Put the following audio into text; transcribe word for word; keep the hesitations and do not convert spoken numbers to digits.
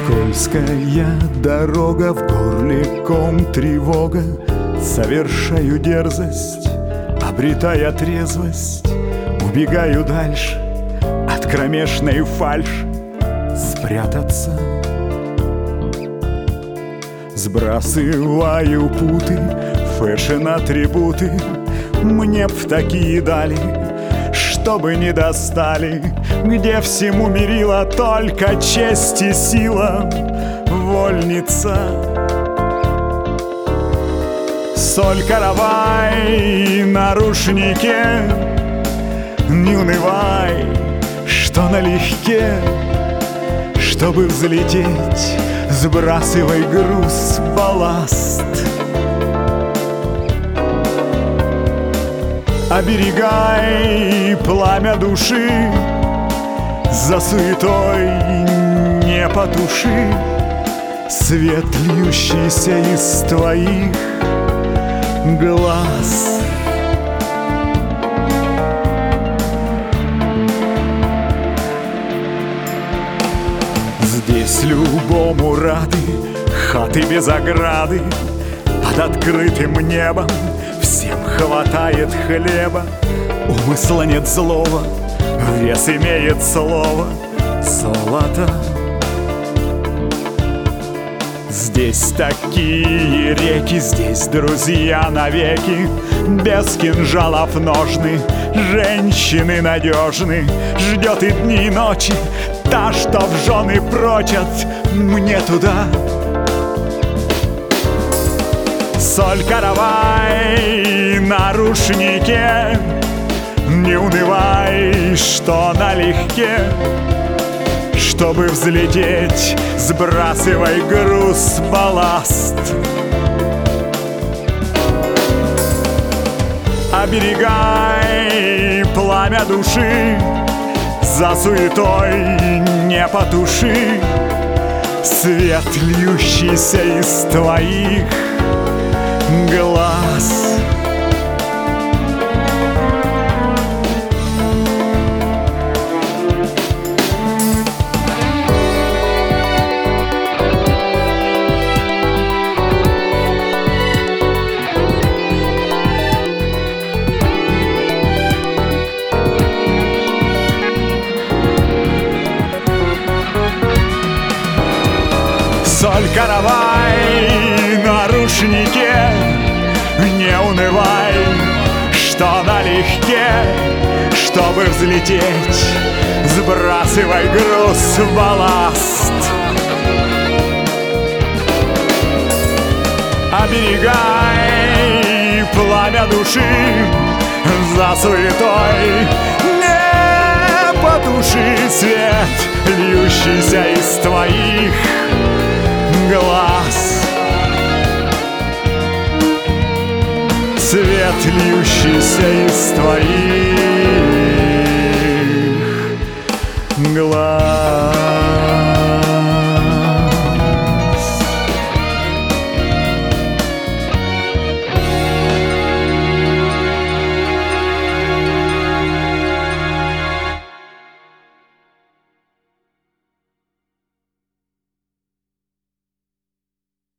Скользкая дорога, в горле ком тревога. Совершаю дерзость, обретая трезвость. Убегаю дальше от кромешной фальши. Спрятаться. Сбрасываю путы, фэшн-атрибуты. Мне б в такие дали, чтобы не достали, где всему мерила только честь и сила. Вольница. Соль каравай на рушнике. Не унывай, что налегке. Чтобы взлететь, сбрасывай груз, балласт. Оберегай пламя души, за суетой не потуши свет, льющийся из твоих глаз. Здесь любому рады хаты без ограды. Под открытым небом всем хватает хлеба. Умысла нет злого, вес имеет слово золото. Здесь такие реки, здесь друзья навеки. Без кинжалов ножны, женщины надежны. Ждет и дни, и ночи та, что в жены прочат мне туда. Соль каравай на рушнике. Не унывай, что налегке. Чтобы взлететь, сбрасывай груз, балласт. Оберегай пламя души, за суетой не потуши свет, льющийся из твоих глаз. Соль каравай на рушнике. Не унывай, что налегке. Чтобы взлететь, сбрасывай груз, балласт. Оберегай пламя души, за суетой не потуши свет, льющийся из твоих глаз. Свет, льющийся из твоих глаз.